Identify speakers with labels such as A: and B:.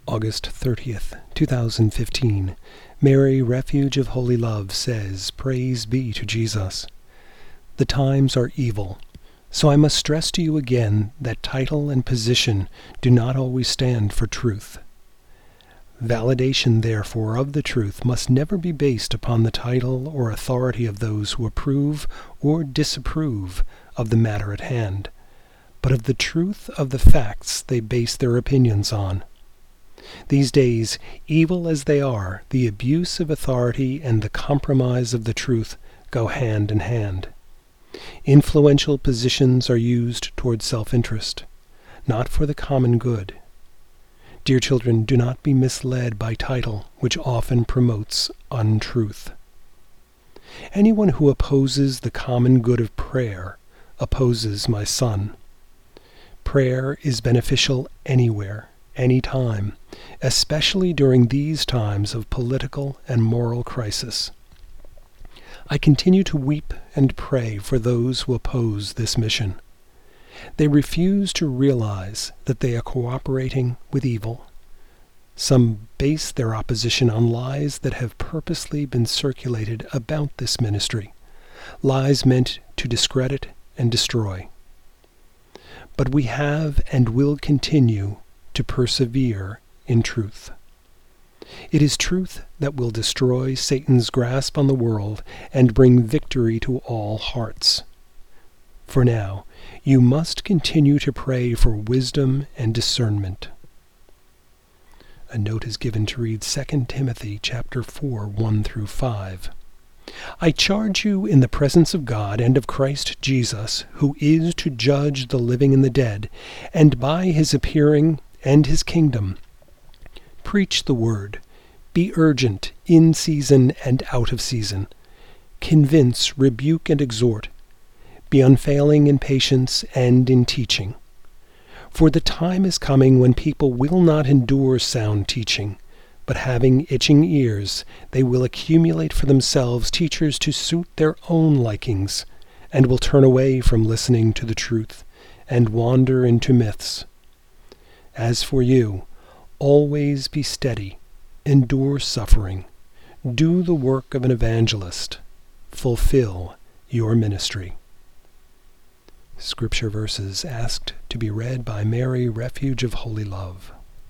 A: August 30th, 2015, Mary, Refuge of Holy Love, says, Praise be to Jesus. The times are evil, so I must stress to you again that title and position do not always stand for truth. Validation, therefore, of the truth must never be based upon the title or authority of those who approve or disapprove of the matter at hand, but of the truth of the facts they base their opinions on. These days, evil as they are, the abuse of authority and the compromise of the truth go hand in hand. Influential positions are used toward self-interest, not for the common good. Dear children, do not be misled by title, which often promotes untruth. Anyone who opposes the common good of prayer opposes my Son. Prayer is beneficial anywhere, any time, especially during these times of political and moral crisis. I continue to weep and pray for those who oppose this mission. They refuse to realize that they are cooperating with evil. Some base their opposition on lies that have purposely been circulated about this ministry, lies meant to discredit and destroy. But we have and will continue to persevere in truth. It is truth that will destroy Satan's grasp on the world and bring victory to all hearts. For now, you must continue to pray for wisdom and discernment. A note is given to read 2 Timothy chapter 4, 1-5. I charge you in the presence of God and of Christ Jesus, who is to judge the living and the dead, and by his appearing and his kingdom, preach the word, be urgent in season and out of season, convince, rebuke, and exhort, be unfailing in patience and in teaching. For the time is coming when people will not endure sound teaching, but having itching ears, they will accumulate for themselves teachers to suit their own likings, and will turn away from listening to the truth, and wander into myths. As for you, always be steady, endure suffering, do the work of an evangelist, fulfill your ministry. Scripture verses asked to be read by Mary, Refuge of Holy Love.